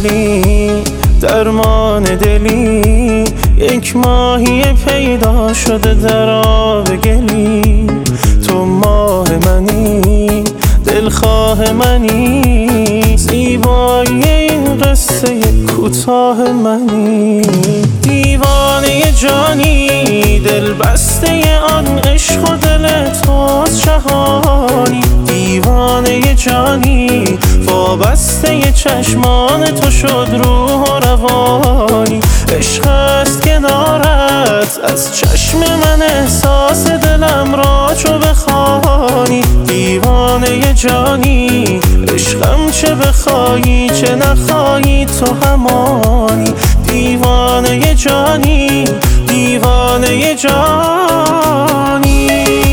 دلی درمان دلی، یک ماهی پیدا شده در آب گلی. تو ماه منی، دلخواه منی، زیبایی این قصه کوتاه منی. دیوانه جانی، دل بسته آن عشق و دل توست شهانی. دیوانه جانی، وابسته چشمان تو شد روح و روانی. عشق است کنارت، از چشم من احساس دلم را چو بخوانی. دیوانه جانی، عشقم چه بخوایی چه نخوایی تو همانی. دیوانه جانی، دیوانه جانی.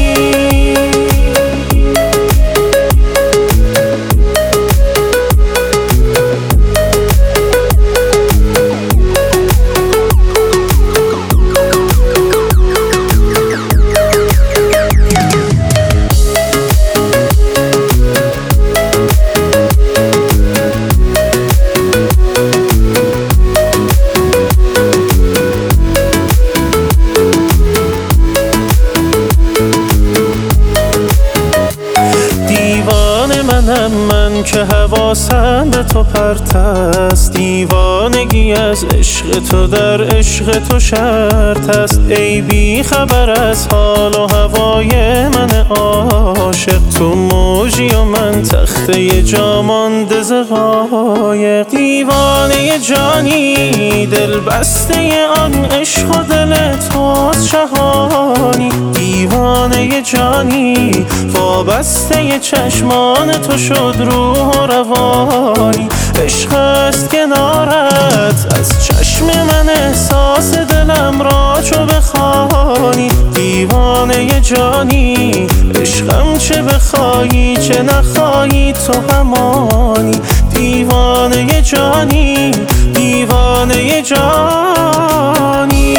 من که حواسم به تو پرت است، دیوانگی از عشق تو در عشق تو شرط است. ای بی خبر از حال و هوای من عاشق، تو موجی و من تخته جا مانده ز قایق. دیوانه جانی، دل بسته آن عشق و دل توست شهانی. دیوانه جانی، وابسته چشمان تو شد روح و روانی. عشق است کنارت، از چشم من احساس دلم را چو بخوانی. دیوانه جانی، عشقم چه بخوایی چه نخوایی تو همانی. دیوانه جانی، دیوانه جانی.